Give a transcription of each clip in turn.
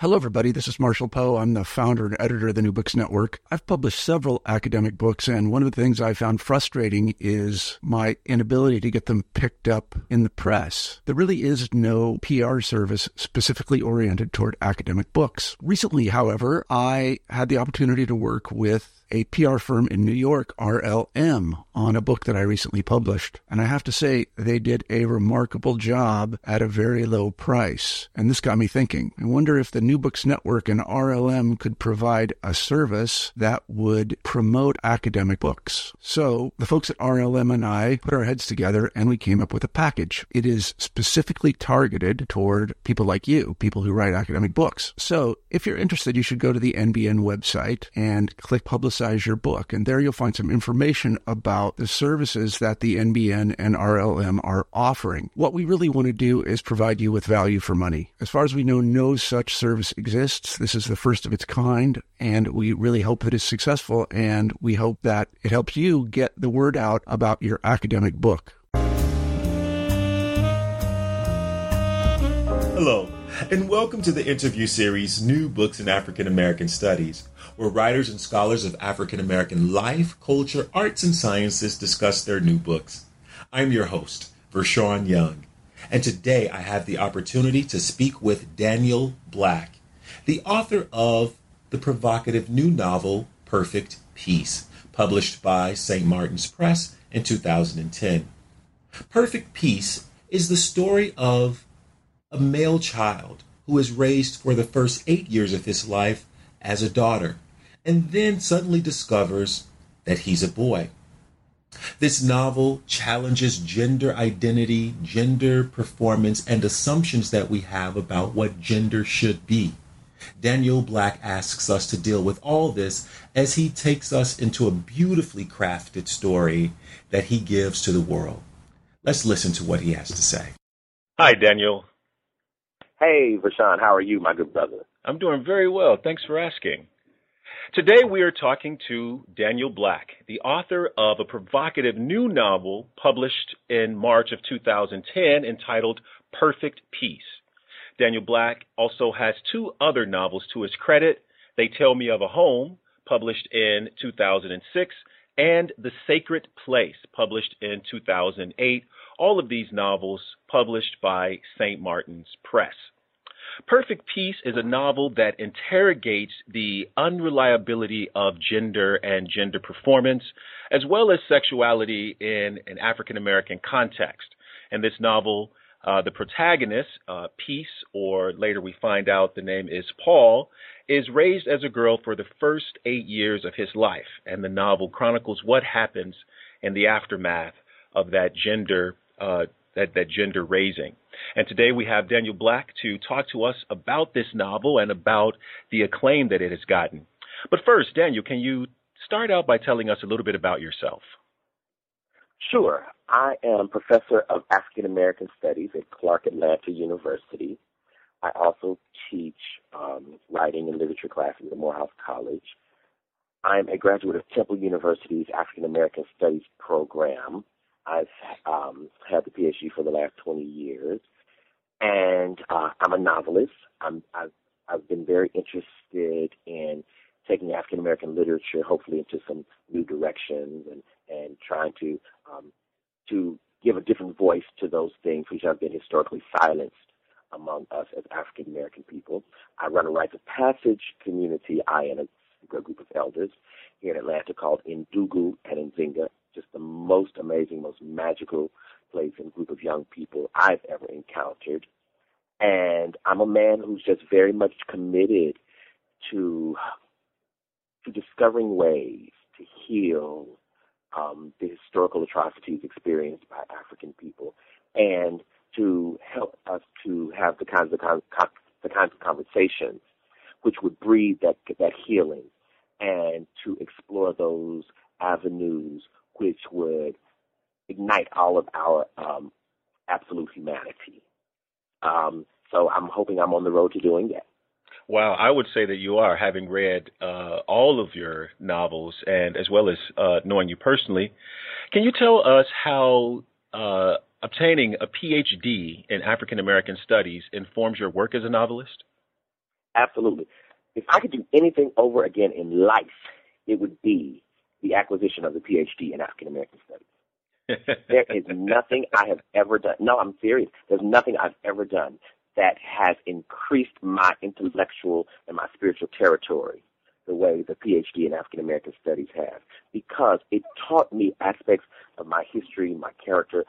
Hello, everybody. This is Marshall Poe. I'm the founder and editor of the New Books Network. I've published several academic books, and one of the things I found frustrating is my inability to get them picked up in the press. There really is no PR service specifically oriented toward academic books. Recently, however, I had the opportunity to work with a PR firm in New York, RLM, on a book that I recently published. And I have to say, they did a remarkable job at a very low price. And this got me thinking. I wonder if the New Books Network and RLM could provide a service that would promote academic books. So the folks at RLM and I put our heads together and we came up with a package. It is specifically targeted toward people like you, people who write academic books. So if you're interested, you should go to the NBN website and click Publicize Your Book. And there you'll find some information about the services that the NBN and RLM are offering. What we really want to do is provide you with value for money. As far as we know, no such service exists. This is the first of its kind, and we really hope that it's successful, and we hope that it helps you get the word out about your academic book. Hello, and welcome to the interview series, New Books in African American Studies, where writers and scholars of African American life, culture, arts, and sciences discuss their new books. I'm your host, Vershawn Young, and today I have the opportunity to speak with Daniel Black, the author of the provocative new novel, Perfect Peace, published by St. Martin's Press in 2010. Perfect Peace is the story of a male child who is raised for the first 8 years of his life as a daughter, and then suddenly discovers that he's a boy. This novel challenges gender identity, gender performance, and assumptions that we have about what gender should be. Daniel Black asks us to deal with all this as he takes us into a beautifully crafted story that he gives to the world. Let's listen to what he has to say. Hi, Daniel. Hey, Vershawn, how are you, my good brother? I'm doing very well. Thanks for asking. Today we are talking to Daniel Black, the author of a provocative new novel published in March of 2010 entitled Perfect Peace. Daniel Black also has two other novels to his credit, They Tell Me of a Home, published in 2006, and The Sacred Place, published in 2008. All of these novels published by St. Martin's Press. Perfect Peace is a novel that interrogates the unreliability of gender and gender performance, as well as sexuality in an African American context. In this novel, the protagonist, Peace, or later we find out the name is Paul, is raised as a girl for the first 8 years of his life, and the novel chronicles what happens in the aftermath of that gender gender raising. And today we have Daniel Black to talk to us about this novel and about the acclaim that it has gotten. But first, Daniel, can you start out by telling us a little bit about yourself? Sure. I am professor of African American Studies at Clark Atlanta University. I also teach writing and literature classes at Morehouse College. I'm a graduate of Temple University's African American Studies program. I've had the PhD for the last 20 years, and I'm a novelist. I've been very interested in taking African American literature, hopefully, into some new directions, and trying to give a different voice to those things which have been historically silenced among us as African American people. I run a rites of passage community, I and a group of elders here in Atlanta called Ndugu and Nzinga. Just the most amazing, most magical place and group of young people I've ever encountered. And I'm a man who's just very much committed to discovering ways to heal the historical atrocities experienced by African people, and to help us to have the kinds of conversations which would breed that healing, and to explore those avenues which would ignite all of our absolute humanity. So I'm hoping I'm on the road to doing that. Wow, I would say that you are, having read all of your novels and as well as knowing you personally. Can you tell us how obtaining a PhD in African American Studies informs your work as a novelist? Absolutely. If I could do anything over again in life, it would be the acquisition of the PhD in African American Studies. There is nothing I have ever done. No, I'm serious. There's nothing I've ever done that has increased my intellectual and my spiritual territory the way the PhD in African American Studies has, because it taught me aspects of my history, my character.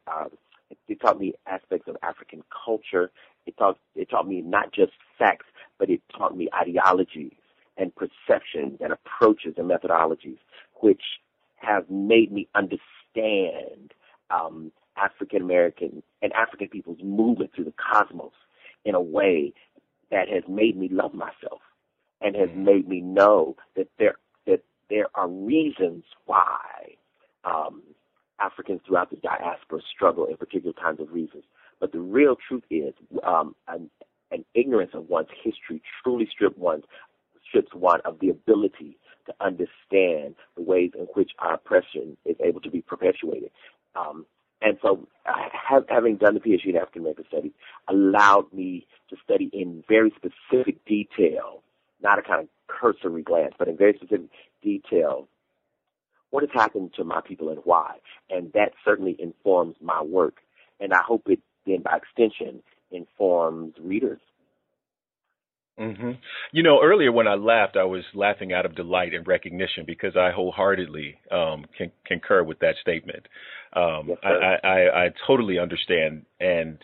It taught me aspects of African culture. It taught me not just facts, but it taught me ideologies and perceptions and approaches and methodologies, which have made me understand African American and African people's movement through the cosmos in a way that has made me love myself and has made me know that there are reasons why Africans throughout the diaspora struggle in particular kinds of reasons. But the real truth is an ignorance of one's history truly strips one of the ability to understand the ways in which our oppression is able to be perpetuated. And so having done the PhD in African American Studies allowed me to study in very specific detail, not a kind of cursory glance, but in very specific detail, what has happened to my people and why. And that certainly informs my work. And I hope it then, by extension, informs readers. Mm-hmm. Earlier when I laughed, I was laughing out of delight and recognition because I wholeheartedly concur with that statement. Yes, I totally understand and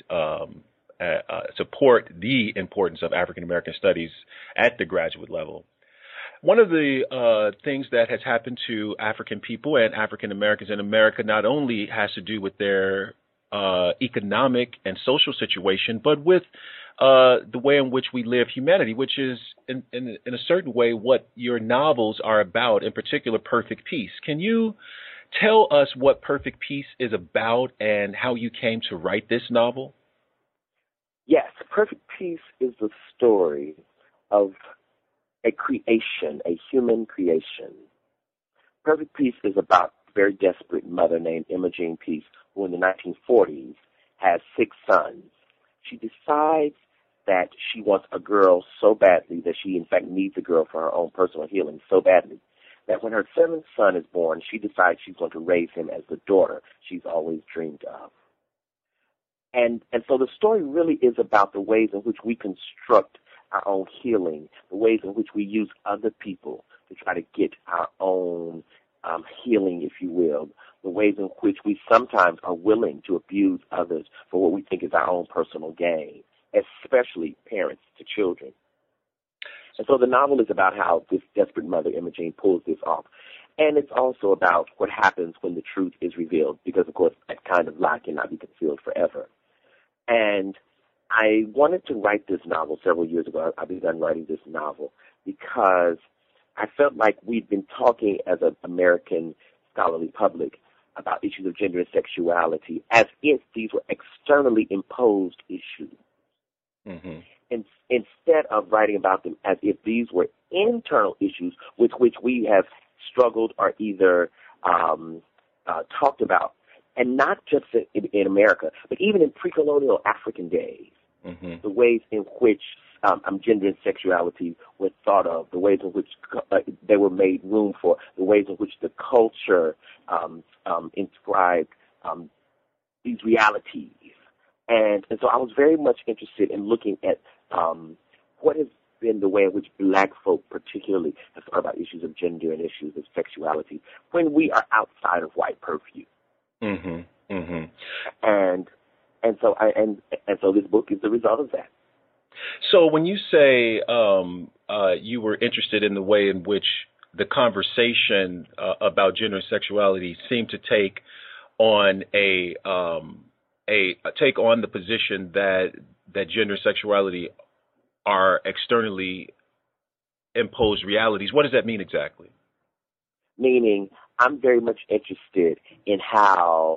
support the importance of African American studies at the graduate level. One of the things that has happened to African people and African Americans in America not only has to do with their economic and social situation, but with the way in which we live humanity, which is in a certain way what your novels are about, in particular Perfect Peace. Can you tell us what Perfect Peace is about and how you came to write this novel? Yes, Perfect Peace is the story of a creation, a human creation. Perfect Peace is about a very desperate mother named Imogene Peace, who in the 1940s has 6 sons. She decides that she wants a girl so badly that she, in fact, needs a girl for her own personal healing so badly that when her 7th son is born, she decides she's going to raise him as the daughter she's always dreamed of. And so the story really is about the ways in which we construct our own healing, the ways in which we use other people to try to get our own healing, if you will, the ways in which we sometimes are willing to abuse others for what we think is our own personal gain, especially parents to children. And so the novel is about how this desperate mother, Imogene, pulls this off. And it's also about what happens when the truth is revealed, because, of course, that kind of lie cannot be concealed forever. And I wanted to write this novel several years ago. I began writing this novel because I felt like we'd been talking as an American scholarly public about issues of gender and sexuality as if these were externally imposed issues. Mm-hmm. And instead of writing about them as if these were internal issues with which we have struggled or either talked about, and not just in America, but even in pre-colonial African days, mm-hmm. the ways in which gender and sexuality were thought of, the ways in which they were made room for, the ways in which the culture inscribed these realities. And so I was very much interested in looking at what has been the way in which black folk particularly have thought about issues of gender and issues of sexuality when we are outside of white purview. Mm-hmm. Mm-hmm. And so this book is the result of that. So when you say you were interested in the way in which the conversation about gender and sexuality seemed to take on take on the position that gender and sexuality are externally imposed realities, what does that mean exactly? Meaning, I'm very much interested in how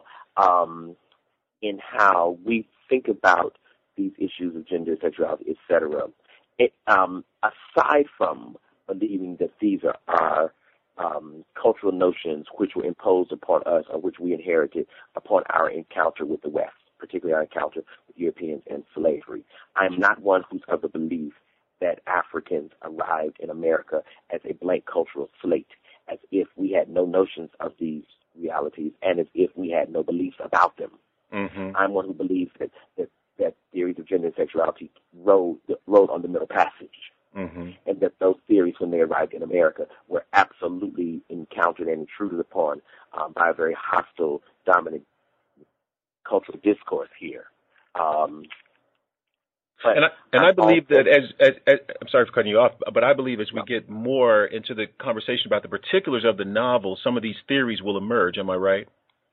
we think about these issues of gender, sexuality, etc. Aside from believing that these are cultural notions which were imposed upon us or which we inherited upon our encounter with the West, particularly our encounter with Europeans and slavery, I'm not one who's of the belief that Africans arrived in America as a blank cultural slate, as if we had no notions of these realities and as if we had no beliefs about them. Mm-hmm. I'm one who believes that theories of gender and sexuality rode on the Middle Passage, Mm-hmm. and that those theories, when they arrived in America, were absolutely encountered and intruded upon by a very hostile, dominant cultural discourse here. I believe that as I'm sorry for cutting you off, but I believe as we get more into the conversation about the particulars of the novel, some of these theories will emerge. Am I right?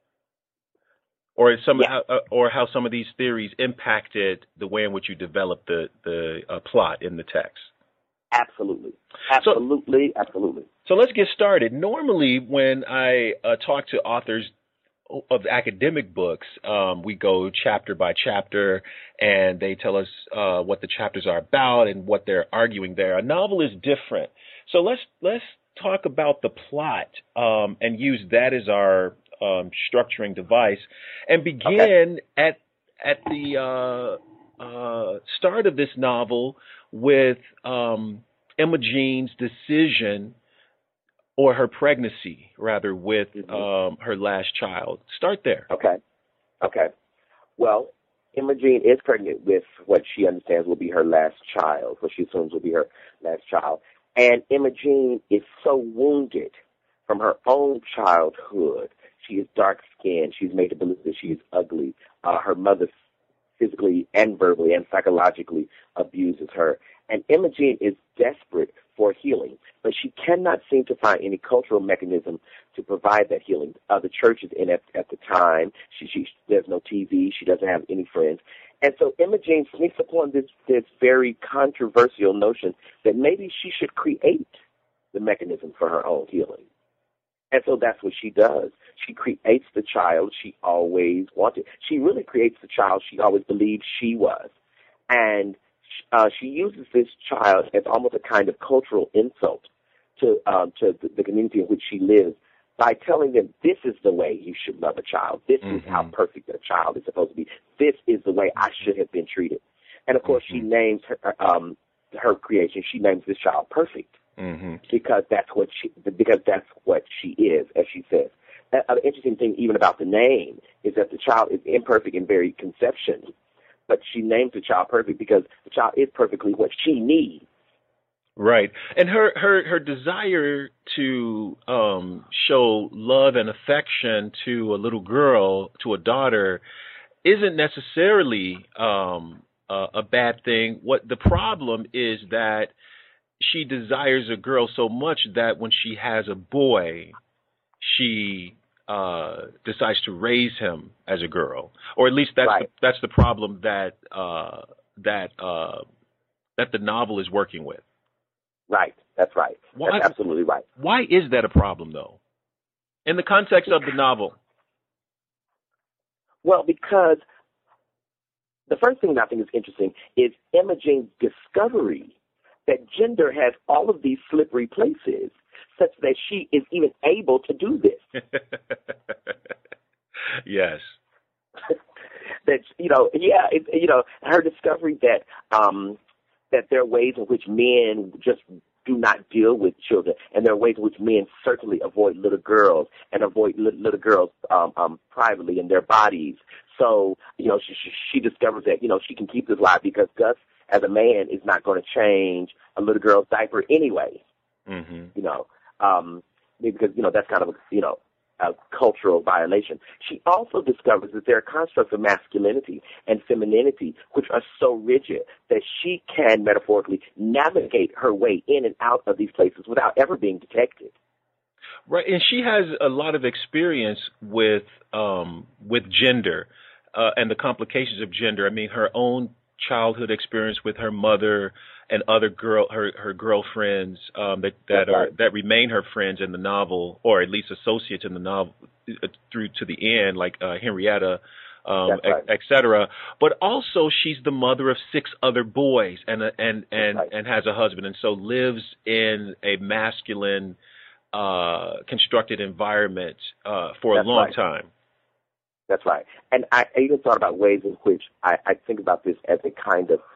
Or how some of these theories impacted the way in which you developed the plot in the text. Absolutely. So let's get started. Normally, when I talk to authors of academic books, we go chapter by chapter, and they tell us what the chapters are about and what they're arguing there. A novel is different. So let's talk about the plot and use that as our structuring device, and begin at the start of this novel with Imogene's decision, or her pregnancy, rather, with her last child. Start there. Okay. Well, Imogene is pregnant with what she understands will be her last child, what she assumes will be her last child. And Imogene is so wounded from her own childhood. She is dark-skinned. She's made to believe that she is ugly. Her mother physically and verbally and psychologically abuses her. And Imogene is desperate for healing, but she cannot seem to find any cultural mechanism to provide that healing. The church is inept at the time. There's no TV. She doesn't have any friends. And so Imogene sneaks upon this very controversial notion that maybe she should create the mechanism for her own healing. And so that's what she does. She creates the child she always wanted. She really creates the child she always believed she was. And she uses this child as almost a kind of cultural insult to the community in which she lives by telling them this is the way you should love a child. This is how perfect a child is supposed to be. This is the way I should have been treated. And, of course, she names her creation. She names this child Perfect. Because that's what she is, as she says. An interesting thing even about the name is that the child is imperfect in very conception, but she names the child Perfect because the child is perfectly what she needs. Right. And her desire to show love and affection to a little girl, to a daughter, isn't necessarily a bad thing. What the problem is that she desires a girl so much that when she has a boy, she decides to raise him as a girl, or at least that's the problem that the novel is working with. Right. That's right. That's absolutely right. Why is that a problem, though, in the context of the novel? Well, because the first thing that I think is interesting is Imogene's discovery that gender has all of these slippery places such that she is even able to do this. Yes. That, her discovery that there are ways in which men just do not deal with children, and there are ways in which men certainly avoid little girls and avoid little girls privately in their bodies. So, she discovers that, she can keep this lie because Gus, as a man, is not going to change a little girl's diaper anyway. Because, that's kind of, a cultural violation. She also discovers that there are constructs of masculinity and femininity which are so rigid that she can metaphorically navigate her way in and out of these places without ever being detected. Right, and she has a lot of experience with gender and the complications of gender. I mean, her own childhood experience with her mother and other her girlfriends that remain her friends in the novel, or at least associates in the novel through to the end, like Henrietta, etc. But also, she's the mother of 6 other boys and has a husband, and so lives in a masculine, constructed environment for a long time. That's right. And I even thought about ways in which I think about this as a kind of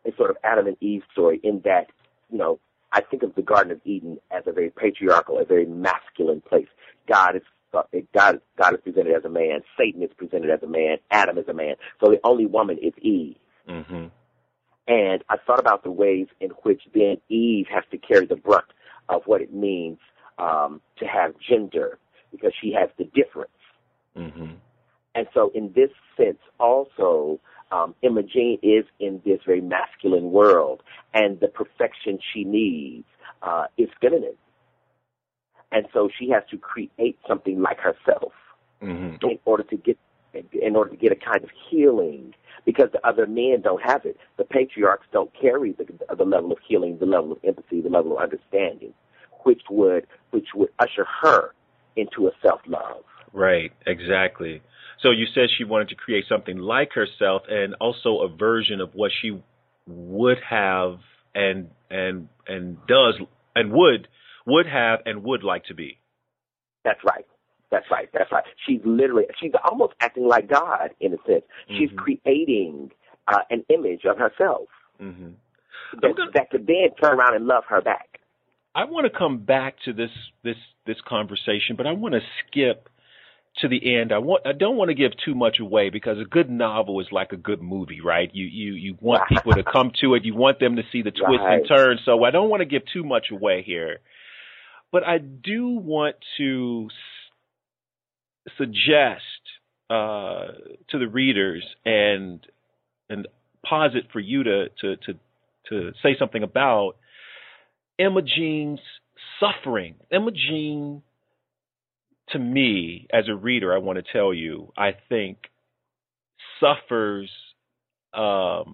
a sort of Adam and Eve story in that, I think of the Garden of Eden as a very patriarchal, a very masculine place. God is presented as a man. Satan is presented as a man. Adam is a man. So the only woman is Eve. Mm-hmm. And I thought about the ways in which then Eve has to carry the brunt of what it means to have gender, because she has the difference. Mm-hmm. And so in this sense also, Imogene is in this very masculine world, and the perfection she needs is feminine. And so she has to create something like herself mm-hmm. in order to get a kind of healing, because the other men don't have it. The patriarchs don't carry the level of healing, the level of empathy, the level of understanding, which would usher her into a self-love. Right, exactly. So you said she wanted to create something like herself, and also a version of what she would have and does and would have and would like to be. That's right. She's almost acting like God in a sense. She's mm-hmm. creating an image of herself mm-hmm. that could then turn around and love her back. I want to come back to this conversation, but I want to skip to the end. I don't want to give too much away, because a good novel is like a good movie, right? You want people to come to it. You want them to see the twists and turns. So I don't want to give too much away here. But I do want to suggest to the readers and posit for you to say something about Imogene's suffering. Imogene, to me, as a reader, I want to tell you, I think suffers to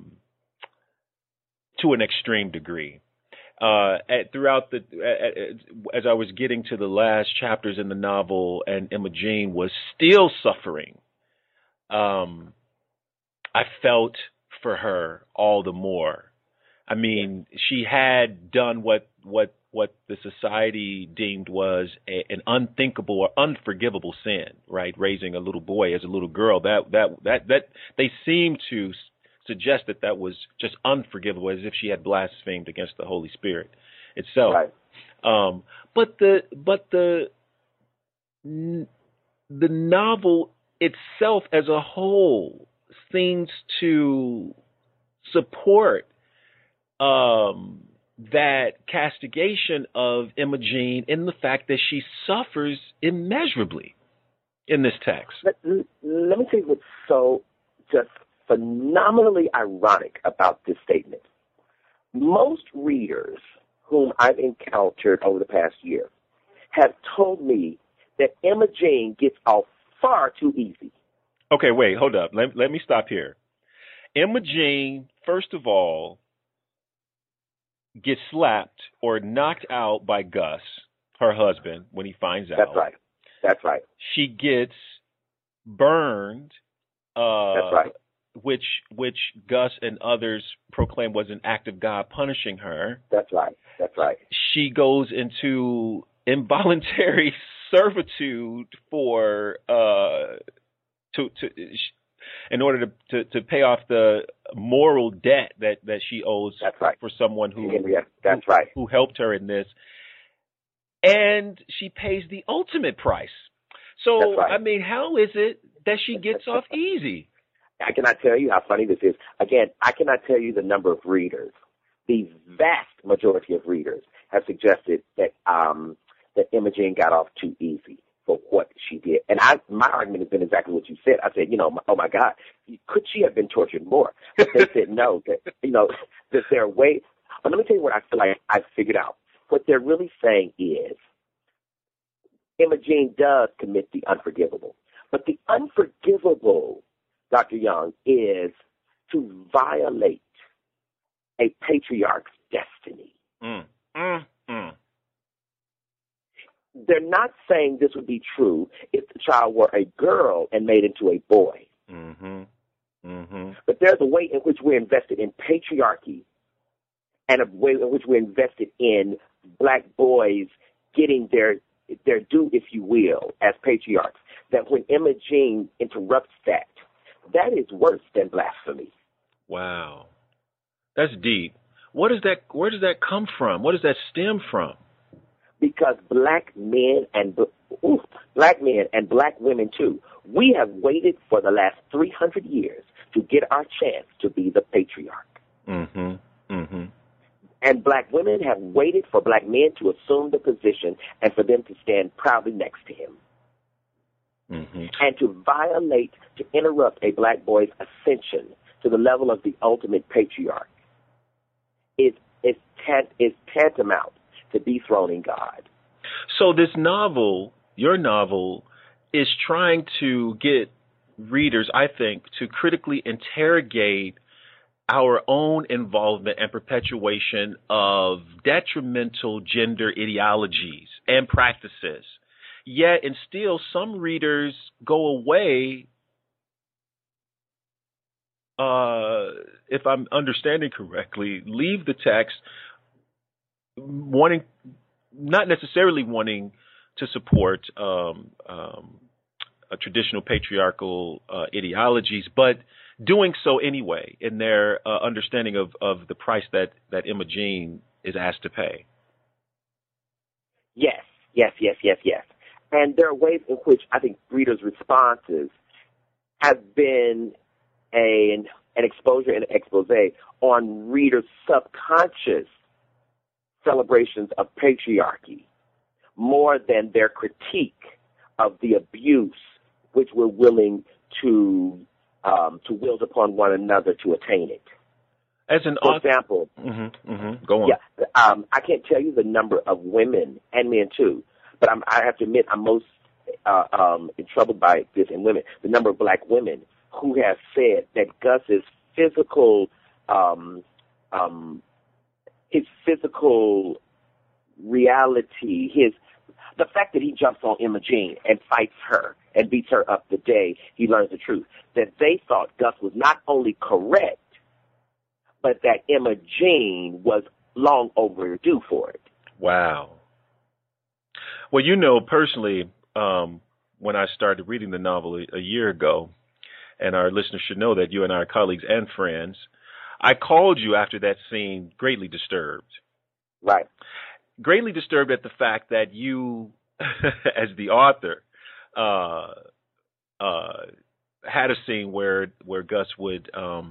an extreme degree. As I was getting to the last chapters in the novel, and Imogene was still suffering, I felt for her all the more. I mean, she had done what the society deemed was an unthinkable or unforgivable sin, right? Raising a little boy as a little girl, that they seem to suggest that was just unforgivable, as if she had blasphemed against the Holy Spirit itself. Right. But the novel itself as a whole seems to support that castigation of Imogene in the fact that she suffers immeasurably in this text. Let me tell you what's so just phenomenally ironic about this statement. Most readers whom I've encountered over the past year have told me that Imogene gets off far too easy. Okay, wait, hold up. Let me stop here. Imogene, first of all, gets slapped or knocked out by Gus, her husband, when he finds out. That's right. She gets burned. That's right. Which Gus and others proclaim was an act of God punishing her. That's right. She goes into involuntary servitude for in order to pay off the moral debt that she owes. That's right. For someone who who helped her in this, and she pays the ultimate price. So I mean, how is it that she gets off easy? I cannot tell you how funny this is. Again, I cannot tell you the number of readers. The vast majority of readers have suggested that that Imogene got off too easy for what she did. And my argument has been exactly what you said. I said, oh my God, could she have been tortured more? But they said no, that there are ways. But let me tell you what I feel like I figured out. What they're really saying is Imogene does commit the unforgivable. But the unforgivable, Dr. Young, is to violate a patriarch's destiny. They're not saying this would be true if the child were a girl and made into a boy. But there's a way in which we're invested in patriarchy and a way in which we're invested in black boys getting their due, if you will, as patriarchs, that when Imogene interrupts that is worse than blasphemy. Wow. That's deep. Where does that come from? What does that stem from? Because black men and black women too, we have waited for the last 300 years to get our chance to be the patriarch. Mm-hmm. Mm-hmm. And black women have waited for black men to assume the position and for them to stand proudly next to him. Mm-hmm. And to interrupt a black boy's ascension to the level of the ultimate patriarch is tantamount to dethroning God. So this novel, your novel, is trying to get readers, I think, to critically interrogate our own involvement and perpetuation of detrimental gender ideologies and practices. Yet, and still, some readers go away, if I'm understanding correctly, leave the text not necessarily wanting to support traditional patriarchal ideologies, but doing so anyway in their understanding of the price that Imogene is asked to pay. Yes. And there are ways in which I think readers' responses have been an exposure and an expose on readers' subconscious celebrations of patriarchy more than their critique of the abuse which we're willing to wield upon one another to attain it. As an For example, go on. Yeah, I can't tell you the number of women and men too, but I have to admit I'm most troubled by this in women. The number of black women who have said that Gus's physical reality, the fact that he jumps on Imogene and fights her and beats her up the day he learns the truth, that they thought Gus was not only correct, but that Imogene was long overdue for it. Wow. Well, you know, personally, when I started reading the novel a year ago, and our listeners should know that you and I are colleagues and friends, I called you after that scene greatly disturbed. Right. Greatly disturbed at the fact that you, as the author, had a scene where Gus would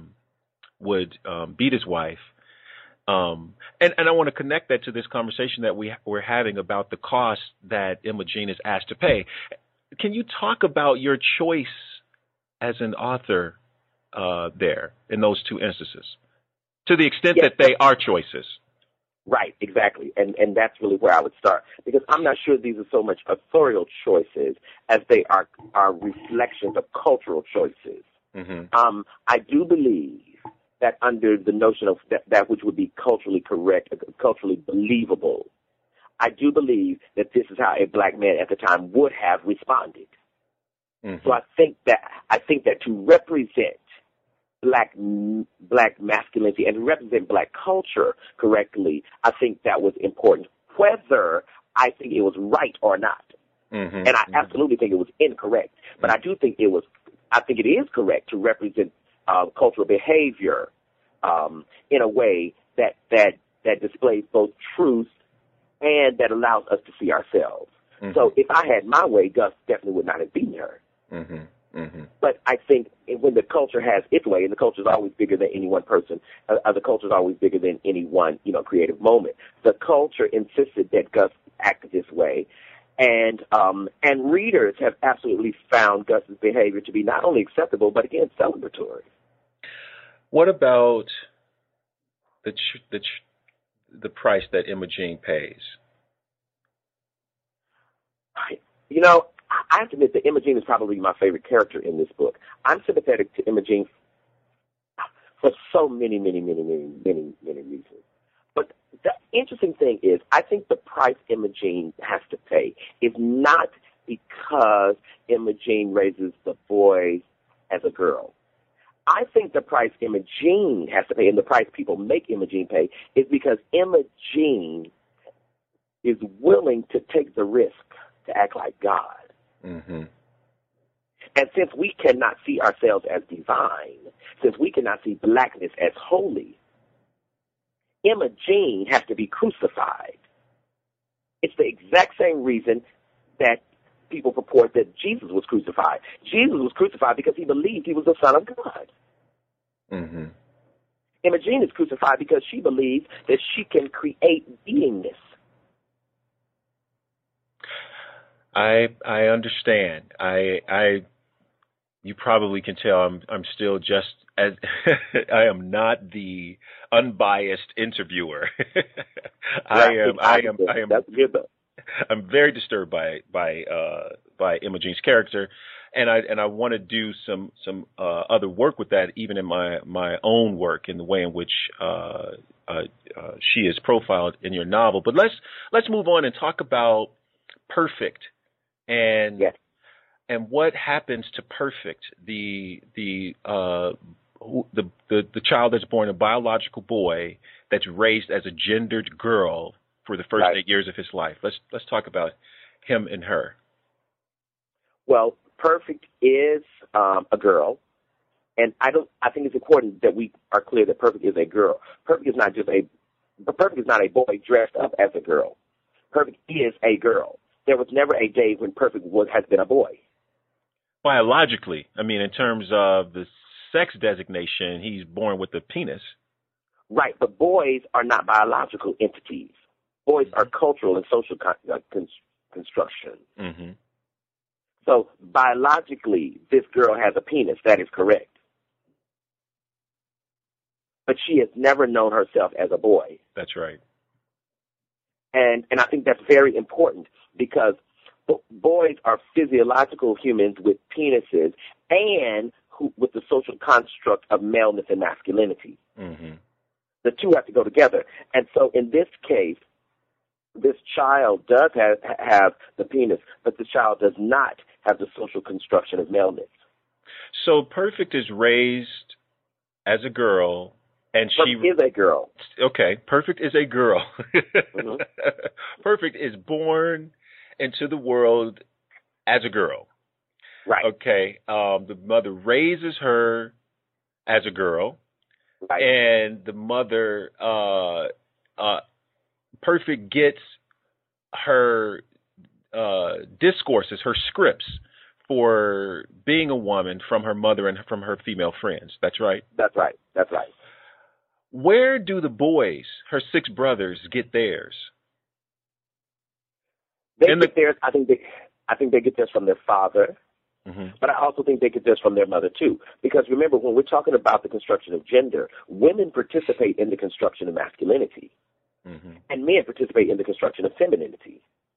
beat his wife. And I want to connect that to this conversation that we're having about the cost that Imogene is asked to pay. Can you talk about your choice as an author there in those two instances, to the extent that they are choices? Right, exactly. And that's really where I would start, because I'm not sure these are so much authorial choices as they are reflections of cultural choices. Mm-hmm. I do believe that under the notion of that which would be culturally correct, culturally believable, I do believe that this is how a black man at the time would have responded. Mm-hmm. So I think that to represent black masculinity and represent black culture correctly, I think that was important, whether I think it was right or not. Mm-hmm. And I absolutely think it was incorrect. But I do think I think it is correct to represent cultural behavior in a way that displays both truth and that allows us to see ourselves. Mm-hmm. So if I had my way, Gus definitely would not have beaten her. Mm-hmm. Mm-hmm. But I think when the culture has its way, and the culture is always bigger than any one person, the culture is always bigger than any one, creative moment. The culture insisted that Gus act this way, and readers have absolutely found Gus's behavior to be not only acceptable but again celebratory. What about the price that Imogene pays? I have to admit that Imogene is probably my favorite character in this book. I'm sympathetic to Imogene for so many, many, many, many, many, many reasons. But the interesting thing is, I think the price Imogene has to pay is not because Imogene raises the boy as a girl. I think the price Imogene has to pay, and the price people make Imogene pay, is because Imogene is willing to take the risk to act like God. Mm-hmm. And since we cannot see ourselves as divine, since we cannot see blackness as holy, Imogene has to be crucified. It's the exact same reason that people purport that Jesus was crucified. Jesus was crucified because he believed he was the Son of God. Mm-hmm. Imogene is crucified because she believes that she can create beingness. I understand. You probably can tell I'm still just as I am not the unbiased interviewer. I am. That's good though. I'm very disturbed by Imogene's character, and I want to do some other work with that, even in my own work, in the way in which she is profiled in your novel. But let's move on and talk about Perfect and yes. and what happens to Perfect, the child that's born a biological boy that's raised as a gendered girl for the first 8 years of his life. Let's talk about him and her. Well, Perfect is a girl, and I think it's important that we are clear that Perfect is a girl. Perfect is not a boy dressed up as a girl. Perfect is a girl. There was never a day when Perfect has been a boy. Biologically, I mean, in terms of the sex designation, he's born with a penis. Right, but boys are not biological entities. Boys are cultural and social construction. Mm-hmm. So biologically, this girl has a penis. That is correct. But she has never known herself as a boy. That's right. And I think that's very important because boys are physiological humans with penises and with the social construct of maleness and masculinity. Mm-hmm. The two have to go together. And so in this case, this child does have the penis, but the child does not have the social construction of maleness. So Perfect is raised as a girl, and Perfect is a girl. Okay, Perfect is a girl. Mm-hmm. Perfect is born into the world as a girl. Right. Okay. The mother raises her as a girl. Right. And the mother, Perfect gets her discourses, her scripts for being a woman from her mother and from her female friends. That's right? That's right. That's right. Where do the boys, her 6 brothers, get theirs? They get theirs. I think they get theirs from their father. Mm-hmm. But I also think they get this from their mother, too. Because remember, when we're talking about the construction of gender, women participate in the construction of masculinity. Mm-hmm. And men participate in the construction of femininity.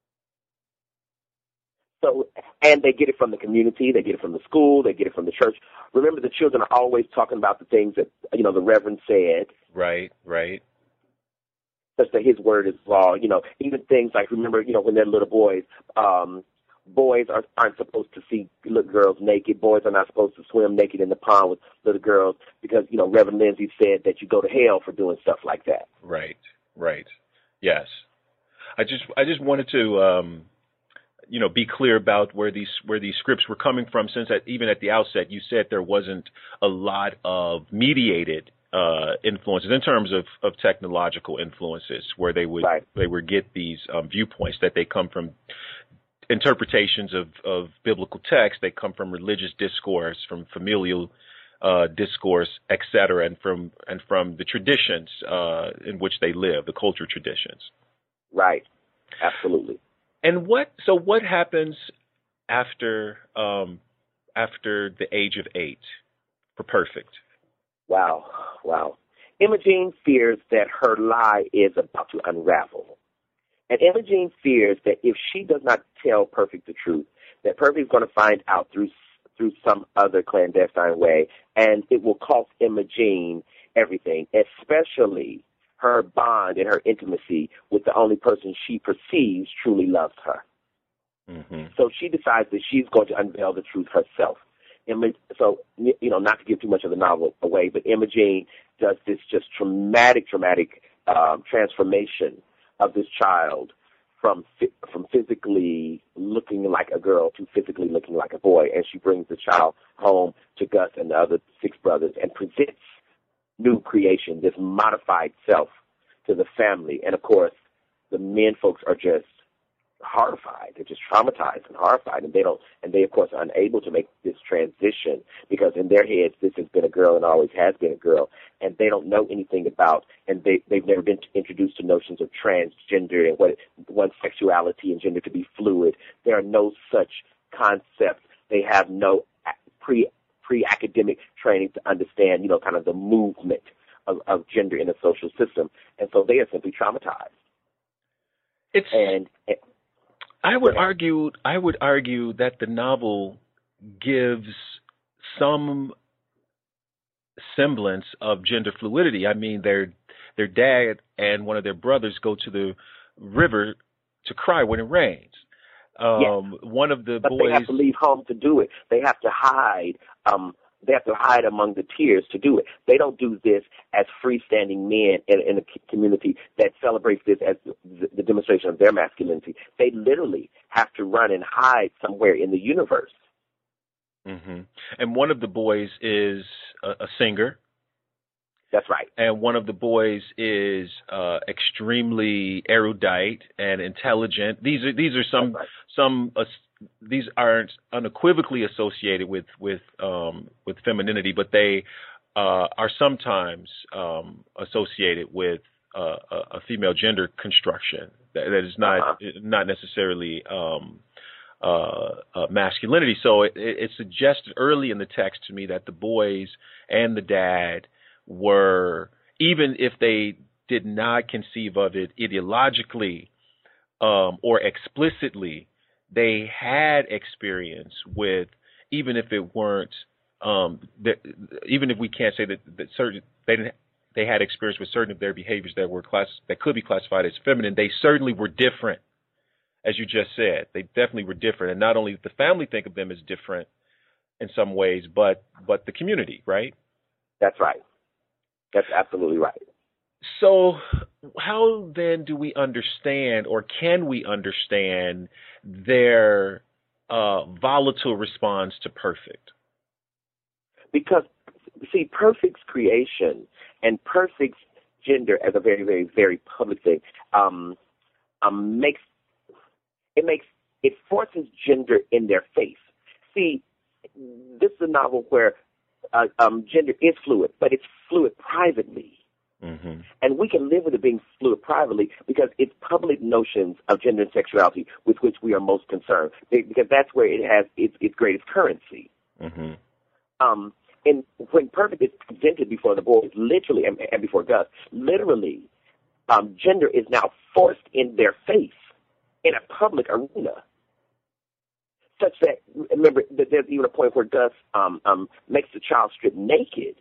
So, and they get it from the community, they get it from the school, they get it from the church. Remember, the children are always talking about the things that, the Reverend said. Right, right. Such that his word is law. Even things like, remember, when they're little boys, boys aren't supposed to see little girls naked. Boys are not supposed to swim naked in the pond with little girls because, Reverend Lindsay said that you go to hell for doing stuff like that. Right, right. Yes. I just wanted to, be clear about where these scripts were coming from, since even at the outset you said there wasn't a lot of mediated influences in terms of technological influences where they would get these viewpoints, that they come from interpretations of biblical text, they come from religious discourse, from familial discourse, etc., and from the traditions in which they live, the culture traditions. Right. Absolutely. And what happens after the age of 8 for Perfect? Wow. Imogene fears that her lie is about to unravel. And Imogene fears that if she does not tell Perfect the truth, that Perfect is going to find out through some other clandestine way, and it will cost Imogene everything, especially her bond and her intimacy with the only person she perceives truly loves her. Mm-hmm. So she decides that she's going to unveil the truth herself. So, not to give too much of the novel away, but Imogene does this just dramatic transformation of this child from physically looking like a girl to physically looking like a boy. And she brings the child home to Gus and the other 6 brothers and presents new creation, this modified self to the family. And of course, the men folks are just horrified. They're just traumatized and horrified, and they of course are unable to make this transition because in their heads this has been a girl and always has been a girl, and they don't know anything about, and they've never been introduced to notions of transgender and what one's sexuality and gender to be fluid. There are no such concepts. They have no pre-academic training to understand, you know, kind of the movement of gender in a social system, and so they are simply traumatized. I would argue that the novel gives some semblance of gender fluidity. I mean, their dad and one of their brothers go to the river to cry when it rains. Yes. One of the but boys, they have to leave home to do it. They have to hide. They have to hide among the tears to do it. They don't do this as freestanding men in a community that celebrates this as the demonstration of their masculinity. They literally have to run and hide somewhere in the universe. Mm-hmm. And one of the boys is a singer. That's right. And one of the boys is extremely erudite and intelligent. These are some these aren't unequivocally associated with femininity, but they are sometimes associated with a female gender construction that is not necessarily masculinity. So it suggested early in the text to me that the boys and the dad were, even if they did not conceive of it ideologically or explicitly, they had experience with, even if it weren't, even if we can't say that certain they had experience with certain of their behaviors that could be classified as feminine. They certainly were different, as you just said. They definitely were different, and not only did the family think of them as different in some ways, but the community, right? That's right. That's absolutely right. So how then do we understand, or can we understand, their volatile response to Perfect? Because, see, Perfect's creation and Perfect's gender as a very, very, very public thing forces gender in their face. See, this is a novel where gender is fluid, but it's fluid privately. Mm-hmm. And we can live with it being fluid privately because it's public notions of gender and sexuality with which we are most concerned, because that's where it has its greatest currency. Mm-hmm. And when Perfect is presented before the boys, literally, and before Gus, literally, gender is now forced in their face in a public arena. Such that, remember, there's even a point where Gus makes the child strip naked.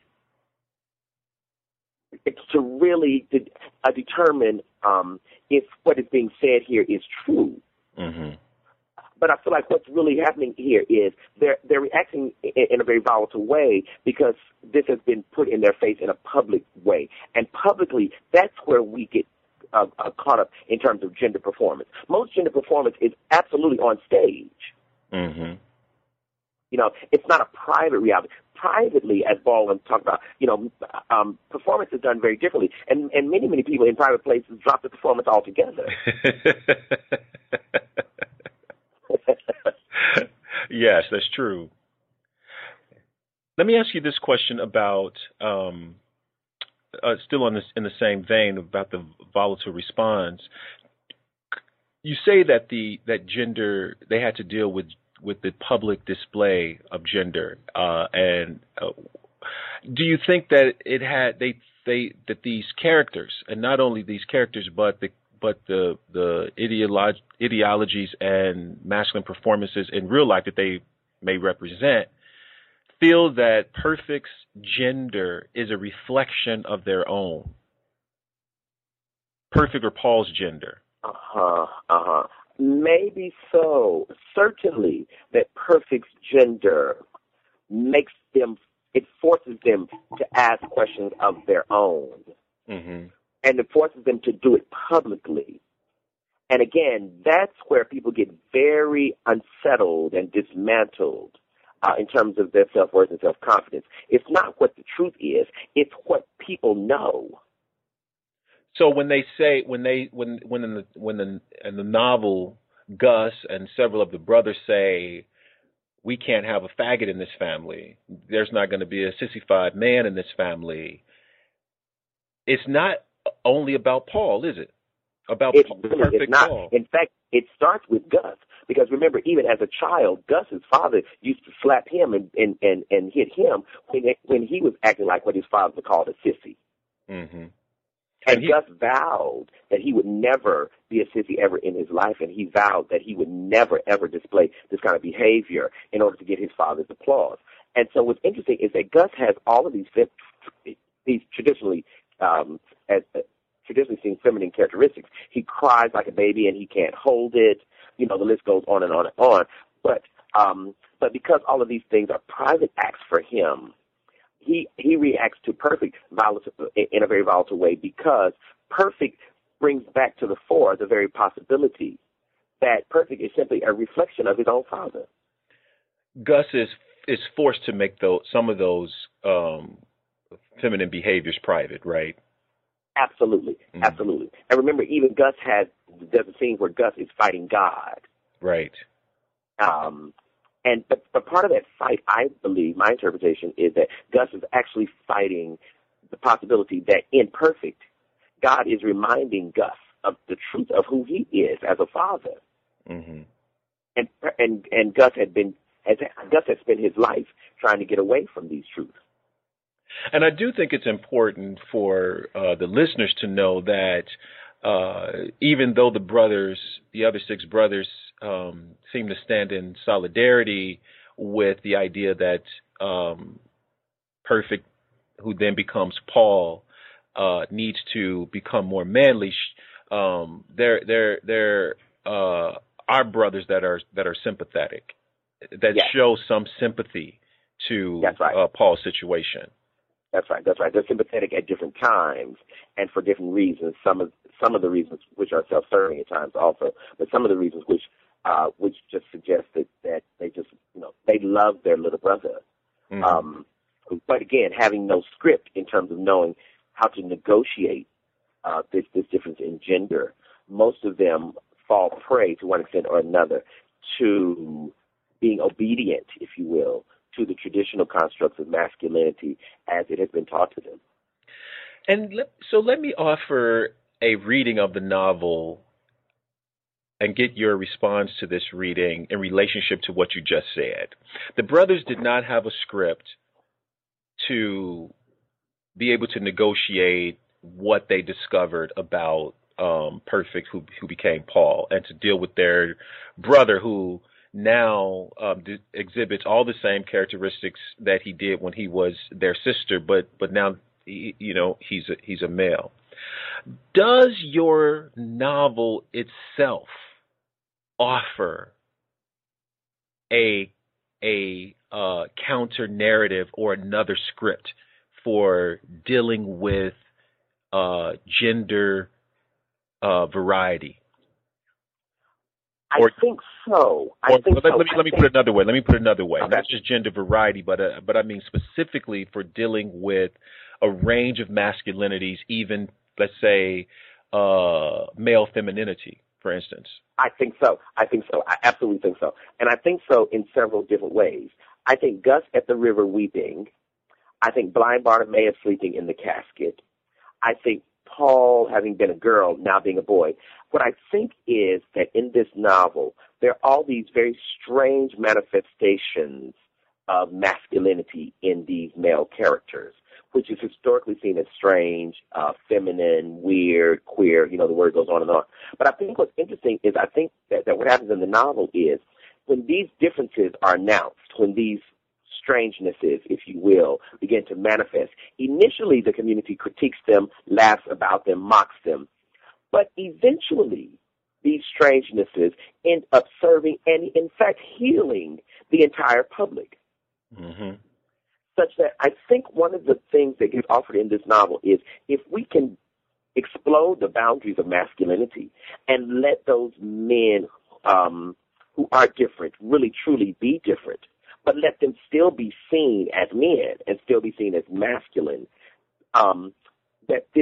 It's to really determine if what is being said here is true. Mm-hmm. But I feel like what's really happening here is they're reacting in a very volatile way because this has been put in their face in a public way. And publicly, that's where we get caught up in terms of gender performance. Most gender performance is absolutely on stage. Mm-hmm. You know, it's not a private reality. Privately, as Baldwin talked about, you know, performance is done very differently. And many, many people in private places drop the performance altogether. Yes, that's true. Let me ask you this question about, still in the same vein about the volatile response. You say that that gender, they had to deal with the public display of gender, and do you think that that these characters, and not only these characters, but the ideologies and masculine performances in real life that they may represent, feel that Perfect's gender is a reflection of their own? Perfect or Paul's gender? Maybe so. Certainly that Perfect's gender it forces them to ask questions of their own. Mm-hmm. And it forces them to do it publicly. And again, that's where people get very unsettled and dismantled in terms of their self-worth and self-confidence. It's not what the truth is. It's what people know. So when they say when in the novel, Gus and several of the brothers say we can't have a faggot in this family. There's not going to be a sissified man in this family. It's not only about Paul, is it? About It Paul, really perfect is not. Paul. In fact, it starts with Gus. Because remember, even as a child, Gus's father used to slap him and hit him when he was acting like what his father called a sissy. Mm-hmm. And Gus vowed that he would never be a sissy ever in his life, and he vowed that he would never, ever display this kind of behavior in order to get his father's applause. And so what's interesting is that Gus has all of these traditionally traditionally seen feminine characteristics. He cries like a baby and he can't hold it. You know, the list goes on and on and on. But because all of these things are private acts for him, he reacts to Perfect in a very volatile way, because Perfect brings back to the fore the very possibility that Perfect is simply a reflection of his own father. Gus is forced to make some of those feminine behaviors private, right? Absolutely, absolutely. And remember, even Gus there's a scene where Gus is fighting God. Right. But part of that fight, I believe, my interpretation is that Gus is actually fighting the possibility that in Perfect, God is reminding Gus of the truth of who he is as a father. Mm-hmm. And Gus has spent his life trying to get away from these truths. And I do think it's important for the listeners to know that even though the other six brothers, seem to stand in solidarity with the idea that Perfect, who then becomes Paul, needs to become more manly, there are brothers that are sympathetic, that show some sympathy to Paul's situation. That's right. They're sympathetic at different times and for different reasons. Some of the reasons which are self-serving at times also, but some of the reasons which just suggest that they just, they love their little brother. Mm-hmm. But again, having no script in terms of knowing how to negotiate this difference in gender, most of them fall prey to one extent or another to being obedient, if you will, to the traditional constructs of masculinity as it has been taught to them. And so let me offer a reading of the novel and get your response to this reading in relationship to what you just said. The brothers did not have a script to be able to negotiate what they discovered about Perfect, who became Paul, and to deal with their brother who now exhibits all the same characteristics that he did when he was their sister, but now he's a male. Does your novel itself offer a counter narrative or another script for dealing with gender variety? I think so. Let me put it another way. Okay. Not just gender variety, but I mean specifically for dealing with a range of masculinities, even let's say male femininity, for instance. I think so. I absolutely think so. And I think so in several different ways. I think Gus at the river weeping. I think blind Bartimaeus sleeping in the casket. I think Paul having been a girl, now being a boy. What I think is that in this novel, there are all these very strange manifestations of masculinity in these male characters, which is historically seen as strange, feminine, weird, queer, the word goes on and on. But I think what's interesting is I think that what happens in the novel is when these differences are announced, when these strangenesses, if you will, begin to manifest, initially the community critiques them, laughs about them, mocks them. But eventually these strangenesses end up serving and, in fact, healing the entire public. Mm-hmm. Such that I think one of the things that gets offered in this novel is if we can explode the boundaries of masculinity and let those men who are different really truly be different, but let them still be seen as men and still be seen as masculine, that this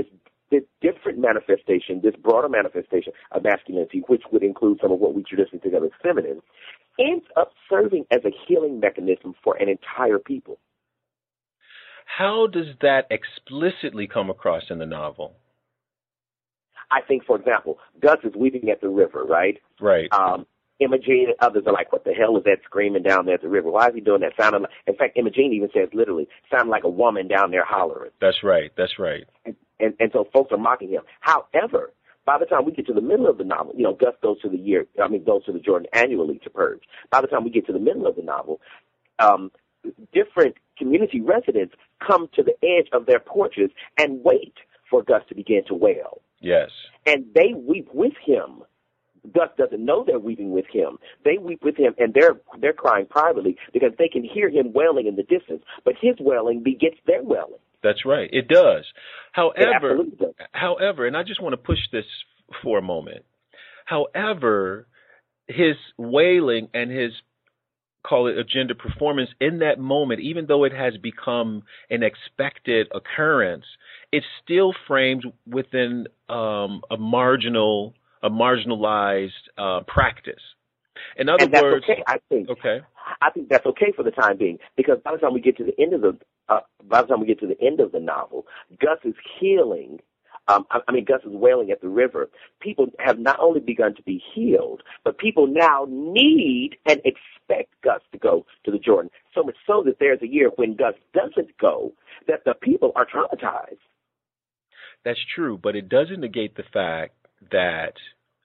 this different manifestation, this broader manifestation of masculinity, which would include some of what we traditionally think of as feminine, ends up serving as a healing mechanism for an entire people. How does that explicitly come across in the novel? I think, for example, Gus is weeping at the river, right? Right. Imogene and others are like, what the hell is that screaming down there at the river? Why is he doing that? In fact, Imogene even says literally, sounding like a woman down there hollering. That's right. That's right. And so folks are mocking him. However, by the time we get to the middle of the novel, Gus goes to the Jordan annually to purge. By the time we get to the middle of the novel, different community residents come to the edge of their porches and wait for Gus to begin to wail. Yes. And they weep with him. Gus doesn't know they're weeping with him. They weep with him, and they're crying privately because they can hear him wailing in the distance. But his wailing begets their wailing. That's right. It does. It absolutely does. However, and I just want to push this for a moment. However, his wailing and his, call it a gender performance in that moment, even though it has become an expected occurrence, it's still framed within a marginalized practice. In other words, okay, I think. Okay. I think that's okay for the time being, because by the time we get to the end of the novel, Gus is healing. Gus is wailing at the river. People have not only begun to be healed, but people now need and expect Gus to go to the Jordan. So much so that there's a year when Gus doesn't go, that the people are traumatized. That's true, but it doesn't negate the fact that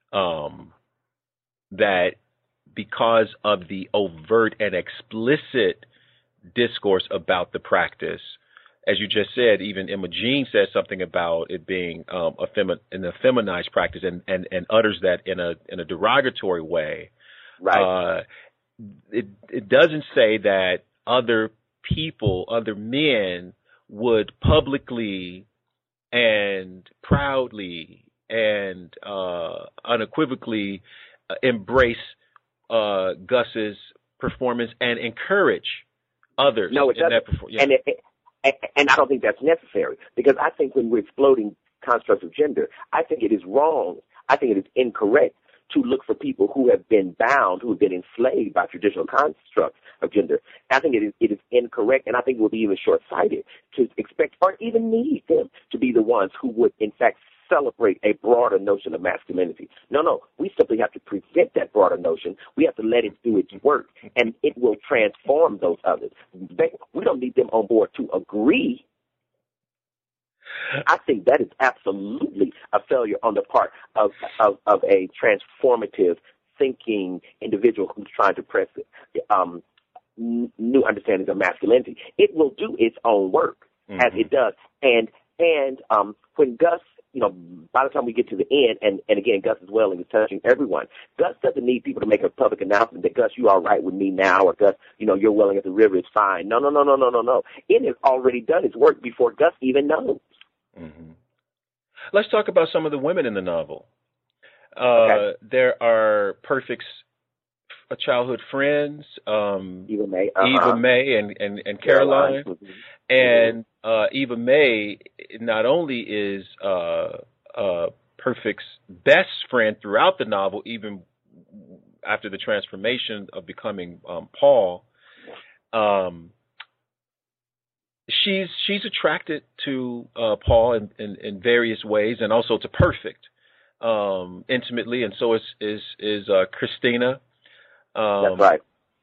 that because of the overt and explicit discourse about the practice, as you just said, even Imogene says something about it being an effeminized practice and utters that in a derogatory way. Right. It doesn't say that other people, other men, would publicly and proudly and unequivocally embrace Gus's performance and encourage others. No, it doesn't. That performance. Yeah. And I don't think that's necessary, because I think when we're exploding constructs of gender, I think it is wrong. I think it is incorrect to look for people who have been bound, who have been enslaved by traditional constructs of gender. I think it is incorrect, and I think it would be even short-sighted to expect or even need them to be the ones who would, in fact, celebrate a broader notion of masculinity. No, we simply have to present that broader notion. We have to let it do its work, and it will transform those others. We don't need them on board to agree. I think that is absolutely a failure on the part of a transformative thinking individual who's trying to press new understandings of masculinity. It will do its own work, as it does. And when Gus, by the time we get to the end, and again, Gus is wailing, is touching everyone. Gus doesn't need people to make a public announcement that, Gus, you all right with me now, or Gus, you're wailing at the river, it's fine. No. It has already done its work before Gus even knows. Mm-hmm. Let's talk about some of the women in the novel. Okay. There are Perfect's childhood friends, Eva May, and Caroline. And Eva May not only is Perfect's best friend throughout the novel, even after the transformation of becoming Paul. She's attracted to Paul in various ways, and also to Perfect intimately, and so is Christina. That's right.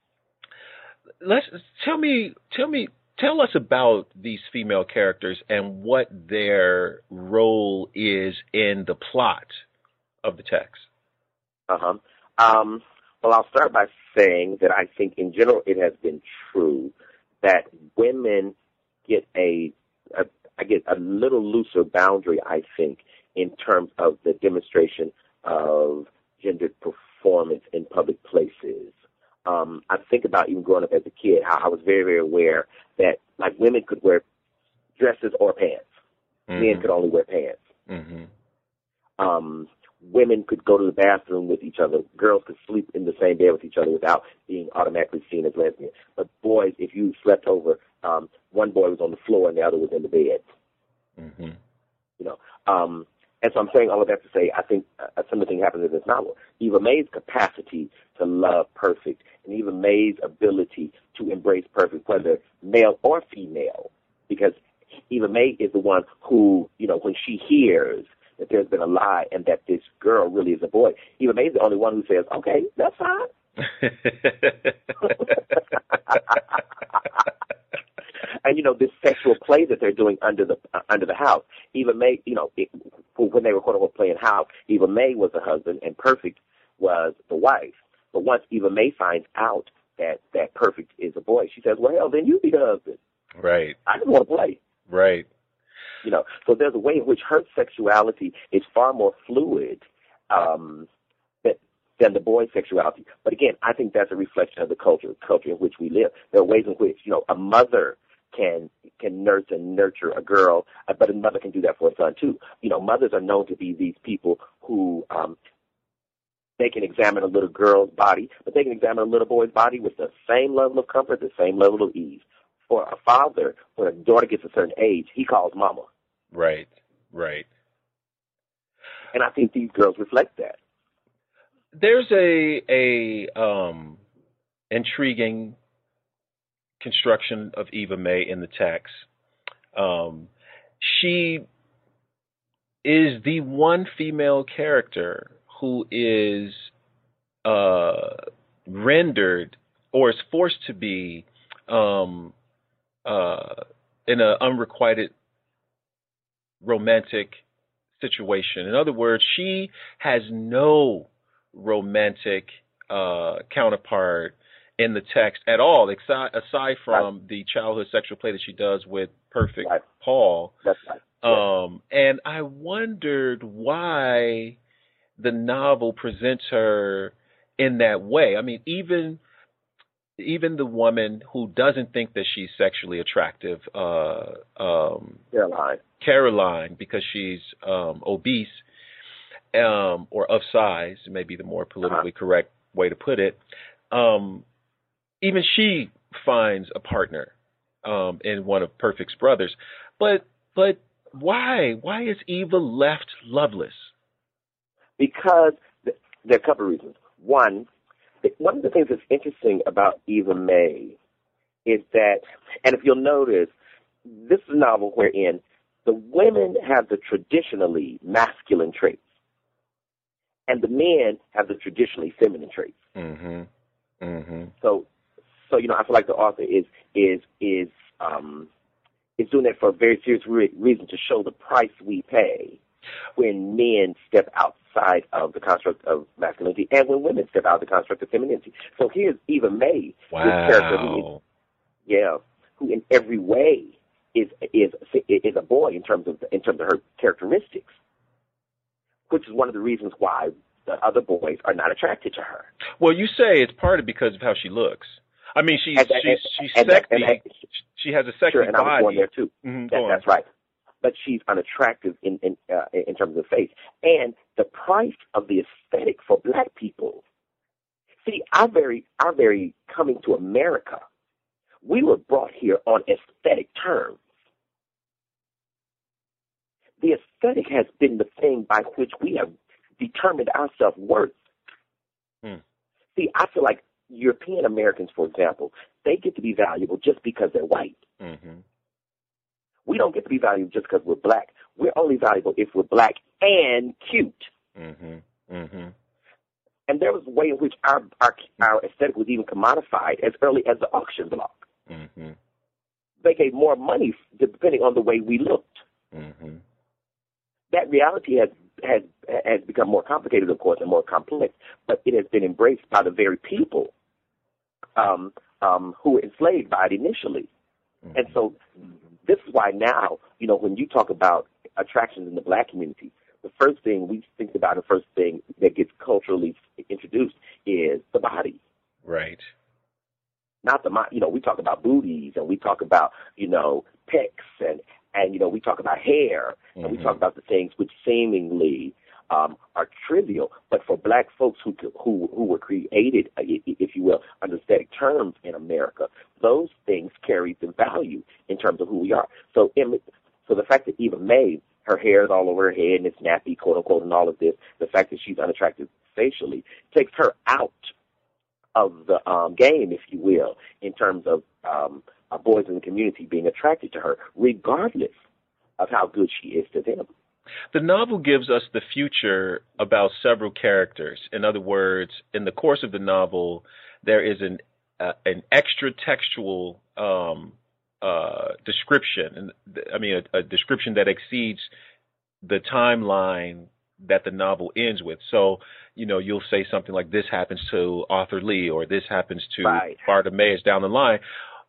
Tell us about these female characters and what their role is in the plot of the text. Well, I'll start by saying that I think in general it has been true that women get a little looser boundary, I think, in terms of the demonstration of gendered performance in public places. I think about even growing up as a kid, how I was very, very aware that, like, women could wear dresses or pants. Mm-hmm. Men could only wear pants. Mm-hmm. Women could go to the bathroom with each other. Girls could sleep in the same bed with each other without being automatically seen as lesbian. But boys, if you slept over, one boy was on the floor and the other was in the bed. Mm-hmm. And so I'm saying all of that to say I think a similar thing happens in this novel. Eva Mae's capacity to love perfect and Eva Mae's ability to embrace perfect, whether male or female, because Eva Mae is the one who, when she hears that there's been a lie and that this girl really is a boy, Eva Mae is the only one who says, okay, that's fine. And this sexual play that they're doing under the house, Eva Mae, when they were quote unquote playing house, Eva Mae was the husband and Perfect was the wife. But once Eva Mae finds out that Perfect is a boy, she says, "Well, hell, then you be the husband." Right. I just want to play. Right. So there's a way in which her sexuality is far more fluid than the boy's sexuality. But again, I think that's a reflection of the culture in which we live. There are ways in which, a mother can nurse and nurture a girl, but a mother can do that for a son too. Mothers are known to be these people who they can examine a little girl's body, but they can examine a little boy's body with the same level of comfort, the same level of ease. For a father, when a daughter gets a certain age, he calls mama. Right, right. And I think these girls reflect that. There's a intriguing construction of Eva Mae in the text. She is the one female character who is rendered or is forced to be in an unrequited romantic situation. In other words, she has no romantic counterpart in the text at all, aside from the childhood sexual play that she does with Perfect Paul. That's right. And I wondered why the novel presents her in that way. I mean, even the woman who doesn't think that she's sexually attractive, Caroline, because she's obese or of size, maybe the more politically correct way to put it, even she finds a partner in one of Perfect's brothers. But why? Why is Eva left loveless? Because there are a couple of reasons. One of the things that's interesting about Eva Mae is that, and if you'll notice, this is a novel wherein the women have the traditionally masculine traits, and the men have the traditionally feminine traits. Mm-hmm. Mm-hmm. So I feel like the author is doing that for a very serious reason, to show the price we pay when men step outside of the construct of masculinity and when women step out of the construct of femininity. So here's Eva Mae, this character who in every way is a boy in terms of her characteristics, which is one of the reasons why the other boys are not attracted to her. Well, you say it's partly because of how she looks. I mean, she's sexy. She has a sexy and body. I was going there too. Mm-hmm, that's right. But she's unattractive in terms of face. And the price of the aesthetic for black people. See, our very coming to America, we were brought here on aesthetic terms. The aesthetic has been the thing by which we have determined our self-worth. See, I feel like European Americans, for example, they get to be valuable just because they're white. Mm-hmm. We don't get to be valuable just because we're black. We're only valuable if we're black and cute. Mm-hmm. Mm-hmm. And there was a way in which our aesthetic was even commodified as early as the auction block. Mm-hmm. They gave more money depending on the way we looked. Mm-hmm. That reality has become more complicated, of course, and more complex, but it has been embraced by the very people who were enslaved by it initially. Mm-hmm. And so this is why now, when you talk about attractions in the black community, the first thing we think about, the first thing that gets culturally introduced is the body. Right. Not the mind. We talk about booties and we talk about, pecs and we talk about hair, and we talk about the things which seemingly are trivial, but for black folks who were created, if you will, under aesthetic terms in America, those things carry the value in terms of who we are. So the fact that Eva Mae her hair is all over her head and it's nappy, quote unquote, and all of this. The fact that she's unattractive facially takes her out of the game, if you will, in terms of boys in the community being attracted to her, regardless of how good she is to them. The novel gives us the future about several characters. In other words, in the course of the novel, there is an extra textual description, a description that exceeds the timeline that the novel ends with. So, you'll say something like, this happens to Arthur Lee, or this happens to Bartimaeus down the line.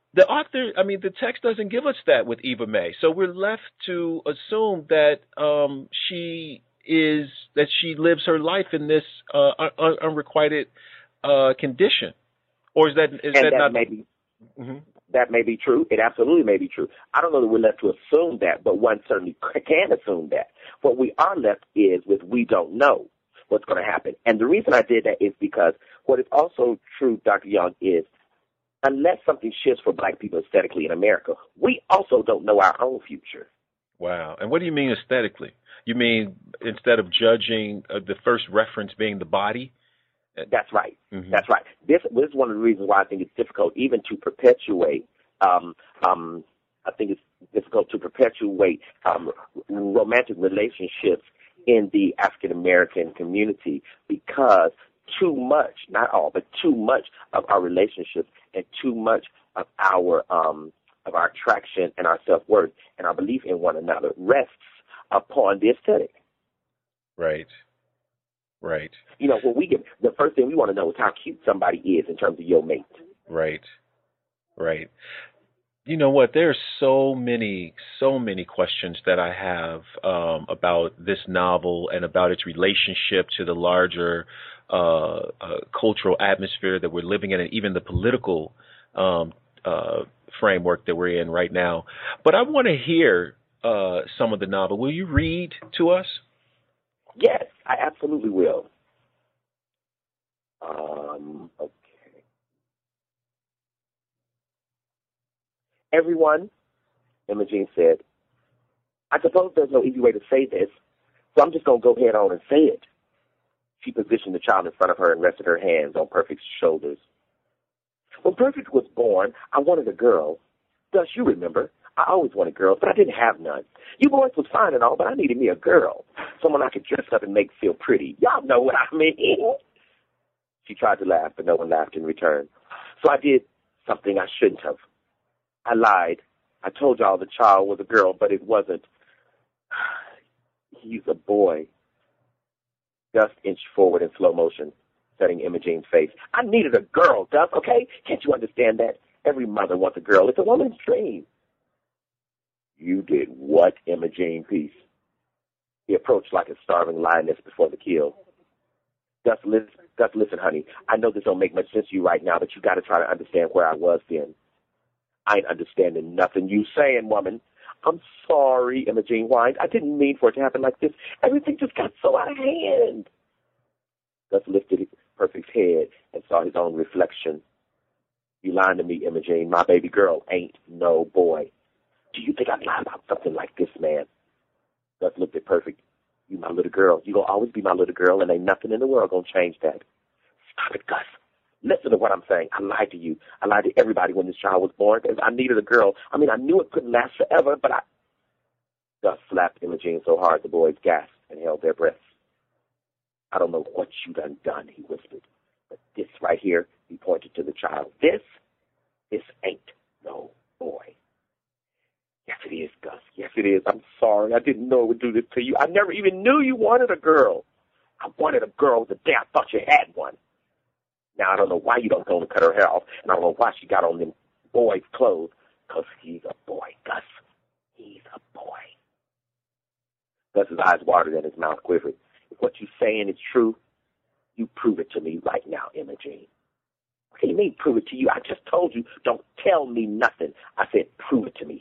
The text doesn't give us that with Eva May. So we're left to assume that she lives her life in this unrequited condition. Or is that not? That may be true. It absolutely may be true. I don't know that we're left to assume that, but one certainly can assume that. What we are left is with, we don't know what's going to happen. And the reason I did that is because what is also true, Dr. Young, is unless something shifts for black people aesthetically in America, we also don't know our own future. Wow. And what do you mean aesthetically? You mean instead of judging the first reference being the body? That's right. Mm-hmm. That's right. This is one of the reasons why I think it's difficult even to perpetuate. I think it's difficult to perpetuate romantic relationships in the African American community, because too much, not all, but too much of our relationships and too much of our attraction and our self-worth and our belief in one another rests upon the aesthetic. Right. Right. When we get, the first thing we want to know is how cute somebody is in terms of your mate. Right. Right. You know what? There's so many questions that I have about this novel and about its relationship to the larger cultural atmosphere that we're living in, and even the political framework that we're in right now. But I want to hear some of the novel. Will you read to us? Yes, I absolutely will. Okay. Everyone, Imogene said, I suppose there's no easy way to say this, so I'm just going to go head on and say it. She positioned the child in front of her and rested her hands on Perfect's shoulders. When Perfect was born, I wanted a girl. Thus, you remember, I always wanted girls, but I didn't have none. You boys was fine and all, but I needed me a girl, someone I could dress up and make feel pretty. Y'all know what I mean. She tried to laugh, but no one laughed in return. So I did something I shouldn't have. I lied. I told y'all the child was a girl, but it wasn't. He's a boy. Gus inched forward in slow motion, setting Imogene's face. I needed a girl, Gus, okay? Can't you understand that? Every mother wants a girl. It's a woman's dream. You did what, Imogene Peace? He approached like a starving lioness before the kill. Gus, listen, honey. I know this don't make much sense to you right now, but you got to try to understand where I was then. I ain't understanding nothing you saying, woman. I'm sorry, Imogene whined. I didn't mean for it to happen like this. Everything just got so out of hand. Gus lifted Perfect's head and saw his own reflection. You lying to me, Imogene. My baby girl ain't no boy. Do you think I'd lie about something like this, man? Gus looked at Perfect. You my little girl. You gonna always be my little girl, and ain't nothing in the world gonna change that. Stop it, Gus. Listen to what I'm saying. I lied to you. I lied to everybody when this child was born because I needed a girl. I mean, I knew it couldn't last forever, but Gus slapped Imogene so hard the boys gasped and held their breaths. I don't know what you done, he whispered. But this right here, he pointed to the child. This ain't no boy. Yes, it is, Gus. Yes, it is. I'm sorry. I didn't know it would do this to you. I never even knew you wanted a girl. I wanted a girl the day I thought you had one. Now, I don't know why you don't go and cut her hair off, and I don't know why she got on them boy's clothes, because he's a boy, Gus. He's a boy. Gus's eyes watered and his mouth quivered. If what you're saying is true, you prove it to me right now, Imogene. What do you mean, prove it to you? I just told you, don't tell me nothing. I said, prove it to me.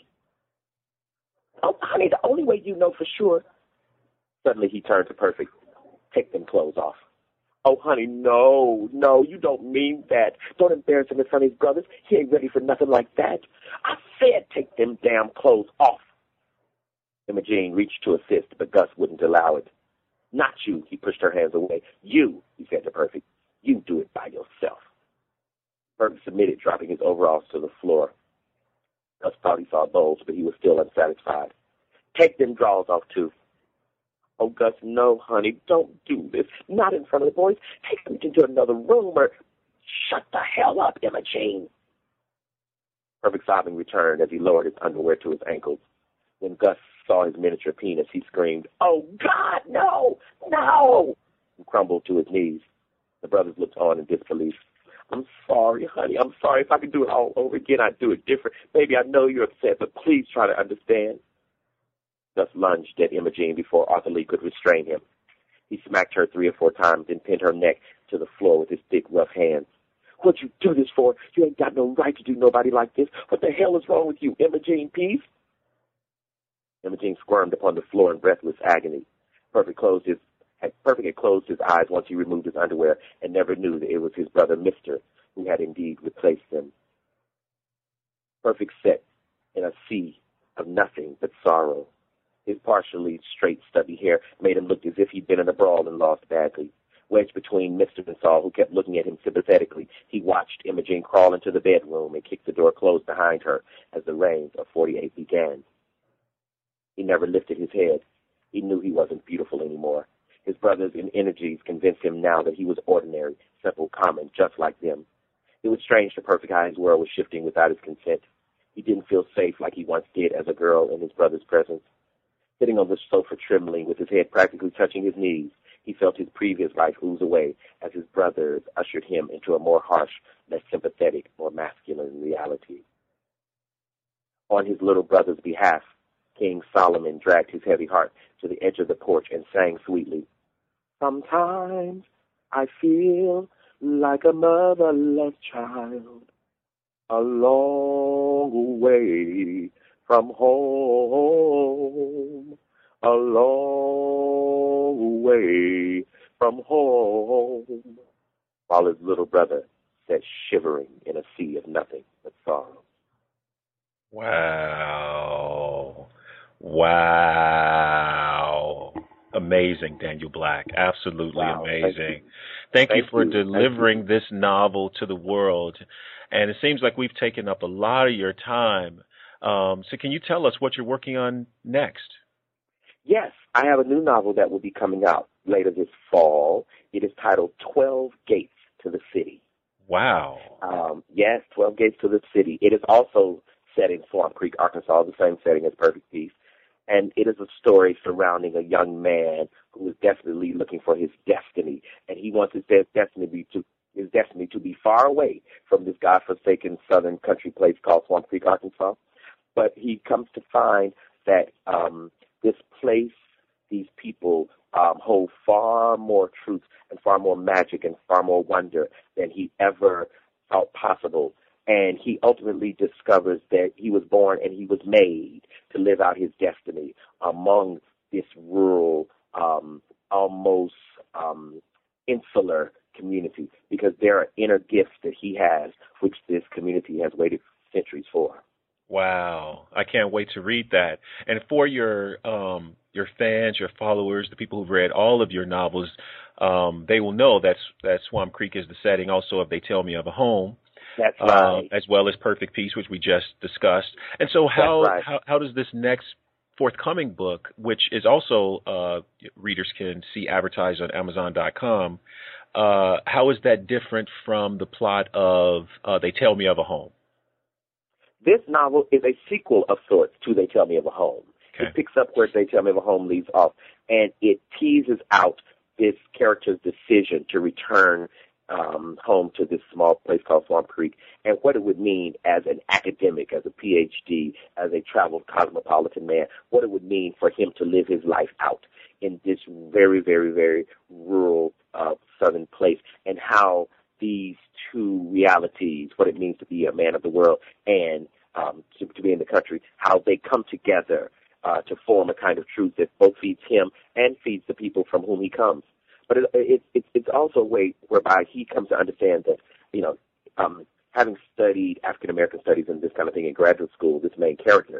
Oh, honey, the only way you know for sure. Suddenly he turned to Perfect. Take them clothes off. Oh, honey, no, you don't mean that. Don't embarrass him in front of his brothers. He ain't ready for nothing like that. I said take them damn clothes off. Imogene reached to assist, but Gus wouldn't allow it. Not you, he pushed her hands away. You, he said to Perfect. You do it by yourself. Perfect submitted, dropping his overalls to the floor. Gus thought he saw bulge, but he was still unsatisfied. Take them drawers off, too. Oh, Gus, no, honey, don't do this. Not in front of the boys. Take them into another room or... Shut the hell up, Imogene. Perfect sobbing returned as he lowered his underwear to his ankles. When Gus saw his miniature penis, he screamed, "Oh, God, no! No!" and crumbled to his knees. The brothers looked on in disbelief. I'm sorry, honey. I'm sorry. If I could do it all over again, I'd do it different. Baby, I know you're upset, but please try to understand. Gus lunged at Imogene before Arthur Lee could restrain him. He smacked her 3 or 4 times and pinned her neck to the floor with his thick, rough hands. What'd you do this for? You ain't got no right to do nobody like this. What the hell is wrong with you, Imogene Peace? Imogene squirmed upon the floor in breathless agony. Perfect had closed his eyes once he removed his underwear and never knew that it was his brother, Mister, who had indeed replaced them. Perfect sat in a sea of nothing but sorrow. His partially straight, stubby hair made him look as if he'd been in a brawl and lost badly. Wedged between Mister and Saul, who kept looking at him sympathetically, he watched Imogene crawl into the bedroom and kick the door closed behind her as the rains of 48 began. He never lifted his head. He knew he wasn't beautiful anymore. His brothers in energies convinced him now that he was ordinary, simple, common, just like them. It was strange to Perfect how his world was shifting without his consent. He didn't feel safe like he once did as a girl in his brother's presence. Sitting on the sofa trembling with his head practically touching his knees, he felt his previous life ooze away as his brothers ushered him into a more harsh, less sympathetic, more masculine reality. On his little brother's behalf, King Solomon dragged his heavy heart to the edge of the porch and sang sweetly, Sometimes I feel like a motherless child, a long way from home, a long way from home, while his little brother sat shivering in a sea of nothing but sorrow. Wow. Wow. Amazing, Daniel Black. Absolutely Wow. amazing. Thank you for delivering this novel to the world. And it seems like we've taken up a lot of your time. So can you tell us what you're working on next? Yes, I have a new novel that will be coming out later this fall. It is titled 12 Gates to the City. Wow. Yes, 12 Gates to the City. It is also set in Swamp Creek, Arkansas, the same setting as Perfect Peace. And it is a story surrounding a young man who is desperately looking for his destiny. And he wants his destiny to be far away from this godforsaken southern country place called Swamp Creek, Arkansas. But he comes to find that this place, these people, hold far more truth and far more magic and far more wonder than he ever thought possible. And he ultimately discovers that he was born and he was made to live out his destiny among this rural, almost insular community, because there are inner gifts that he has, which this community has waited centuries for. Wow. I can't wait to read that. And for your fans, your followers, the people who've read all of your novels, they will know that Swamp Creek is the setting also of They Tell Me of a Home. That's right. As well as Perfect Peace, which we just discussed. And so how does this next forthcoming book, which is also readers can see advertised on Amazon.com, how is that different from the plot of They Tell Me of a Home? This novel is a sequel of sorts to They Tell Me of a Home. Okay. It picks up where They Tell Me of a Home leaves off, and it teases out this character's decision to return home to this small place called Swamp Creek, and what it would mean as an academic, as a PhD, as a traveled cosmopolitan man, what it would mean for him to live his life out in this very, very, very rural southern place, and how these two realities, what it means to be a man of the world and to be in the country, how they come together to form a kind of truth that both feeds him and feeds the people from whom he comes. But it's also a way whereby he comes to understand that, having studied African American studies and this kind of thing in graduate school, this main character,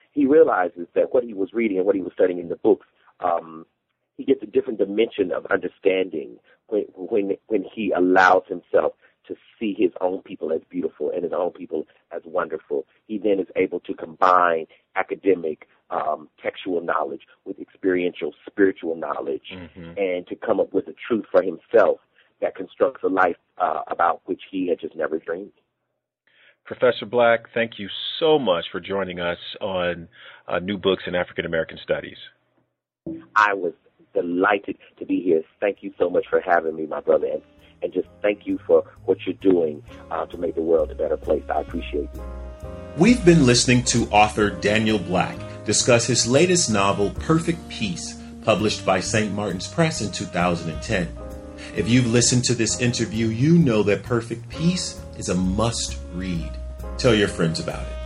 he realizes that what he was reading and what he was studying in the books, he gets a different dimension of understanding when he allows himself to see his own people as beautiful and his own people as wonderful. He then is able to combine academic, textual knowledge with experiential, spiritual knowledge, and to come up with a truth for himself that constructs a life about which he had just never dreamed. Professor Black, thank you so much for joining us on New Books in African American Studies. I was delighted to be here. Thank you so much for having me, my brother, and just thank you for what you're doing to make the world a better place. I appreciate you. We've been listening to author Daniel Black discuss his latest novel, Perfect Peace, published by St. Martin's Press in 2010. If you've listened to this interview, you know that Perfect Peace is a must-read. Tell your friends about it.